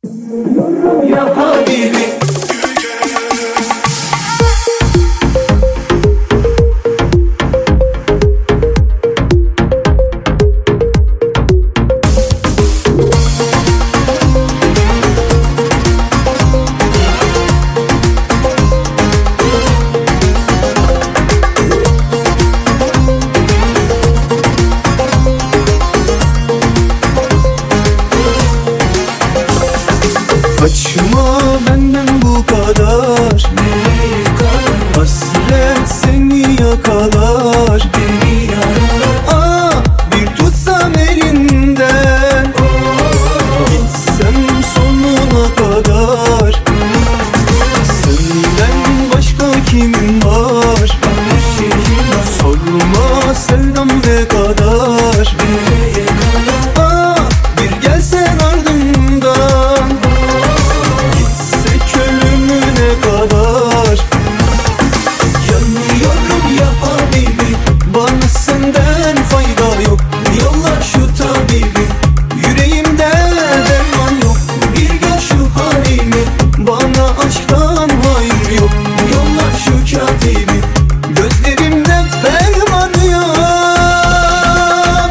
Ya Habibi, kaçma benden bu kadar. nereye kadar Hasret seni yakalar. beni yarar? Bir tutsam elinden, gitsem sonuna kadar. Senden başka kim var? Bana şehir var, Sorma sevdam ne kadar. nereye kadar? Bir gelsen ardımdan, gitsek ölümüne kadar. Yanıyorum ya Habibi, Bana senden fayda yok. yolla şu tabibi. Yüreğimde derman yok. Bir gör şu halimi, Bana aşktan hayır yok. yolla şu katibi. Gözlerimde ferman yok.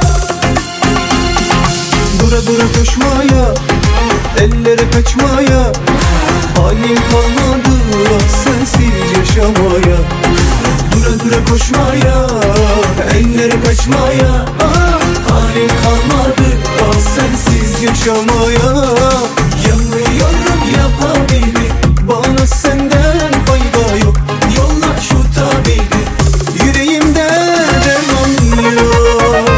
Dura dura koşmaya, ellere kaçmaya. Halim kalmadı sensiz yaşamaya. Dura dura koşmaya, elleri kaçmaya. Halim kalmadı sensiz Yaşamaya yanıyorum ya Habibi. bana senden fayda yok. Yolla şu tabibi. Yüreğimde derman yok.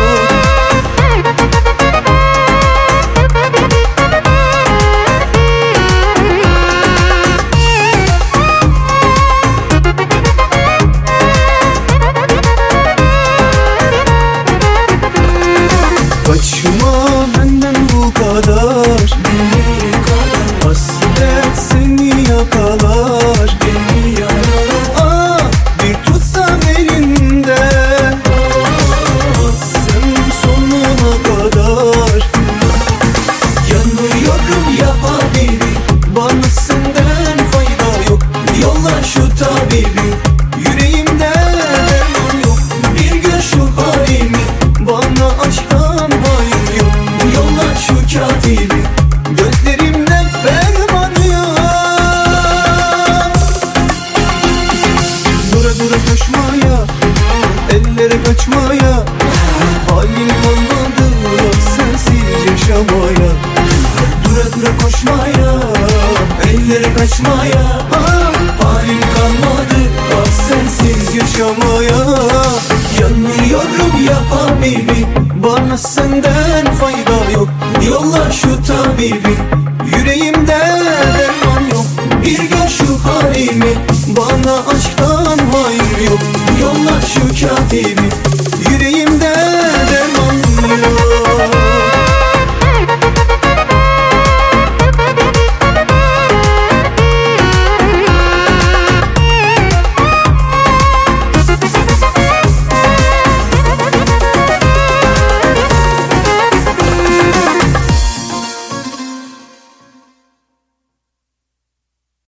Kaçma benden bu kadar. Nereye kadar Hasret seni yakalar. beni yarar? Bir tutsam elinden, sen sonuna kadar. Yanıyorum ya Habibi, Bana senden fayda yok. yolla şu tabibi. Yüreğimde derman yok. Bir gör şu halimi, Bana aşktan hayır yok. yolla şu katibi. Gözlerimde ferman yok. Dura dura koşmaya, ellere kaçmaya. Halim kalmadı sensiz yaşamaya. Dura dura koşmaya, elleri kaçmaya. Halim kalmadı sensiz Yaşamaya yanıyorum ya Habibi. bana senden fayda yok. Yolla şu tabibi. Yüreğimde derman yok. Bir gör şu halimi, Bana aşktan hayır yok. yolla şu katibi.